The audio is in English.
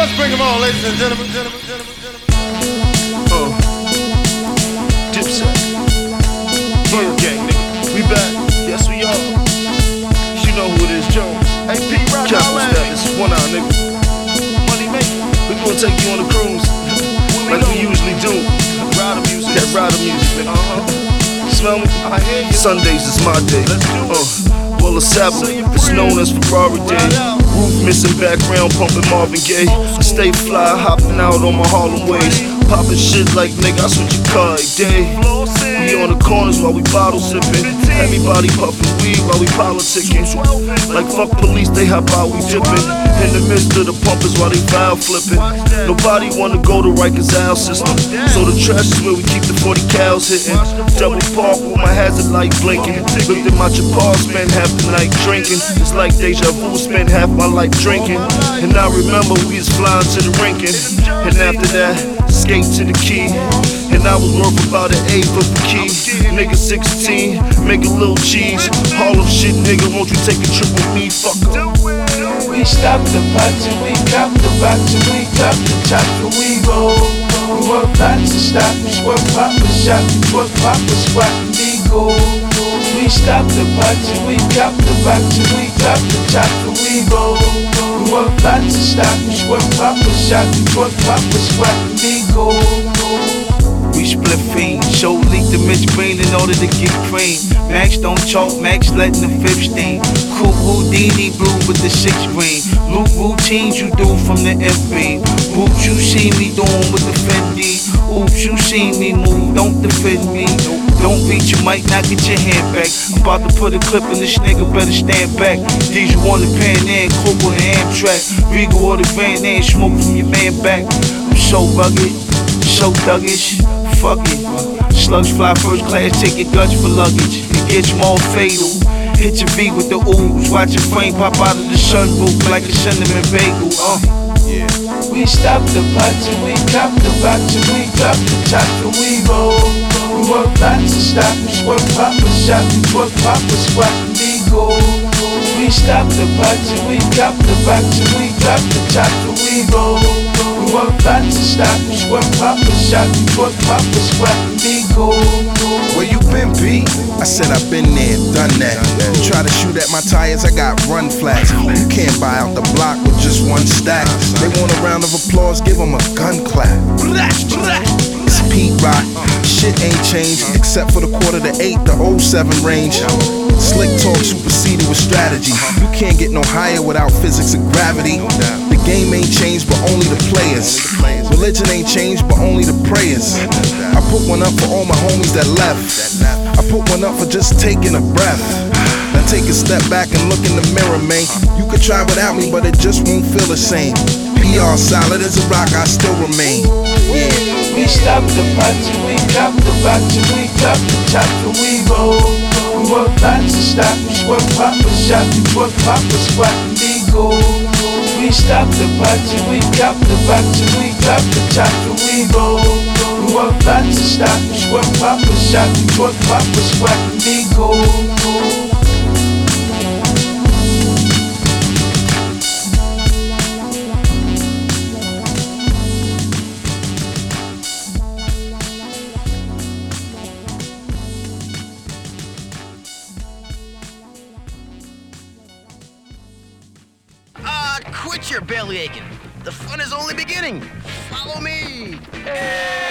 Let's bring them on, ladies and gentlemen. Dipset. Bird Gang, nigga. We back. Yes, we are. You know who it is, Jones. Hey, P-Rock, Capital Step. This is 1 hour, nigga. Money making. We gonna take you on a cruise. Like we usually do. Rider music. That rider music, nigga. Smell me? I hear you. Sundays is my day. Let's do it. Well, it's Sabbath. It's known as Ferrari Day. Roof missing, background pumping Marvin Gaye. I stay fly, hopping out on my Harlem ways. Popping shit like nigga, I switch your car every day. We on the corners while we bottle sipping. Everybody puffing weed while we politicking. Like fuck police, they hop out, we dipping. In the midst of the pumpers while they foul flipping. Nobody wanna go to Rikers Isle system. So the trash is where we keep the 40 cows hitting. Double park with my hazard light blinking. Looked at my Chapar, spent half the night drinking. It's like deja vu, spent half my life drinking. And I remember we was flying to the rinking. And after that, skate to the key. And I was worth about an 8 for the key. Nigga 16, make a little cheese. Harlem shit, nigga, won't you take a trip with me? Fuck up. We stop the party, we cop the box, we cop the top, and we roll. We work lots of stoppers, work Papa shop, work Papa squat, and we go. We stop the party, we cop the box, we cop the top, and we roll. We work lots of stoppers, work Papa shop, work Papa squat, and we go. We split fiend, show leak the Mitch Green in order to get cream. Max don't chalk, Max letting the fifth stain. Cool Houdini blue with the 6 green. Loop routines you do from the FB. Oops, you see me doing with the Fendi. Oops, you see me move, don't defend me. Don't beat, you might not get your hand back. I'm about to put a clip in this nigga, better stand back. These you on the Pan Am, Coke on the Amtrak. Regal or the Van Am, smoke from your man back. I'm so rugged, so thuggish. Fuck it. Slugs fly first class, take your guts for luggage. It gets more fatal. Hit your V with the ooze. Watch your frame pop out of the sunroof like a cinnamon bagel. Yeah. We stop the party, we cop the box, we drop the top, and we roll. We work lots of stoppers, work Papa shop, work Papa squat, and we go. We stop the party, we cop the box, we drop the top, and we roll. We work lots of stoppers, work Papa shop, work Papa squat, and we go. Where you been, B? I said I've been there, done that. You try to shoot at my tires, I got run flats. You can't buy out the block with just one stack. They want a round of applause, give them a gun clap. It's Pete Rock, shit ain't changed except for the 7/4 the 07 range. Slick talk superseded with strategy. You can't get no higher without physics and gravity. The game ain't changed, but only the players. Religion ain't changed, but only the prayers. I put one up for all my homies that left. I put one up for just taking a breath. Now take a step back and look in the mirror, man. You could try without me, but it just won't feel the same. PR solid as a rock, I still remain. Yeah. We stop the party, we cop the box, we cop the top, and we roll. We work lots of stoppers, work Papa shop, work Papa squat, and we go. We stop the party, we cop the box, we cop the top, and we roll. We work lots of stoppers, work Papa shop, work Papa squat, and we go. Quit your belly aching. The fun is only beginning. Follow me.